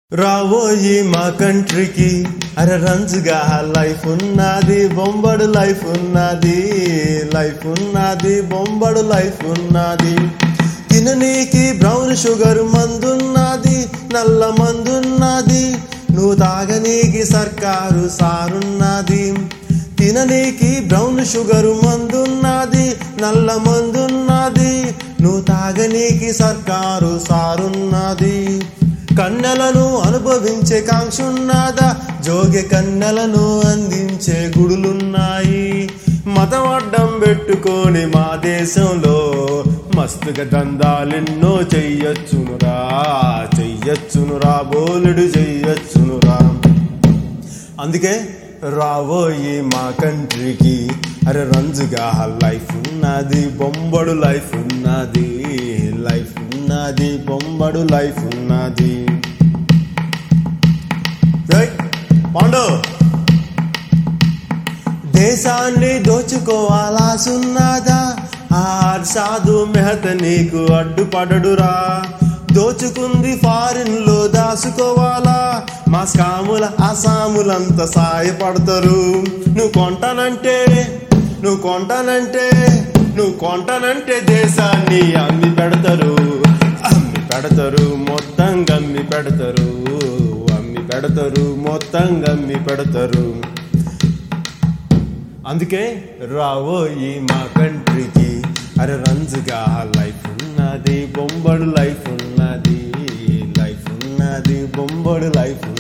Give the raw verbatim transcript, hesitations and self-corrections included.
రావోయి మా కంట్రీకి అరే రంజుగా లైఫ్ ఉన్నది, బొంబడు లైఫ్ ఉన్నది, లైఫ్ ఉన్నది, బొంబడు లైఫ్ ఉన్నది. తిననీకి బ్రౌన్ షుగర్ మందున్నది, నల్ల మందున్నది, నువ్వు తాగనీకి సర్కారు సారున్నది. తిననీకి బ్రౌన్ షుగర్ మందున్నది, నల్ల మందున్నది, నువ్వు తాగనీకి సర్కారు సారున్నది. కన్నెలను అనుభవించే కాంక్షున్నదా, జోగి కన్నెలను అందించే గుడులున్నాయి. మతం అడ్డం పెట్టుకొని మా దేశంలో మస్తుగా దందాలెన్నో చెయ్యొచ్చునురా, చెయ్యొచ్చునురా, బోలెడు చెయ్యొచ్చునురా. అందుకే రావోయి మా కంట్రీకి అరే రంజుగా లైఫ్ ఉన్నది, బొంబడు లైఫ్ ఉన్నది, లైఫ్ ఉన్నది, బొంబడు లైఫ్ ఉన్నది. పాండు దేశాన్ని దోచుకోవాలాసున్నదా, ఆ సాధు మెహత నీకు అడ్డుపడడురా. దోచుకుంది ఫారిన్ లో దాచుకోవాలా, మా స్కాముల అసాములంతా సాయపడతారు. నువ్వు కొంటానంటే నువ్వు కొంటానంటే నువ్వు కొంటానంటే దేశాన్ని అమ్మి పెడతారు, అమ్మి పెడతారు, మొత్తం గమ్మి పెడతారు, అమ్మి పెడతారు, మొత్తం గమ్మి పెడతారు. అందుకే రావోయి మా కంట్రీకి అరే రంజుగా లైఫ్ ఉన్నది, బొంబడు లైఫ్ ఉన్నది, లైఫ్ ఉన్నది, బొంబడు లైఫ్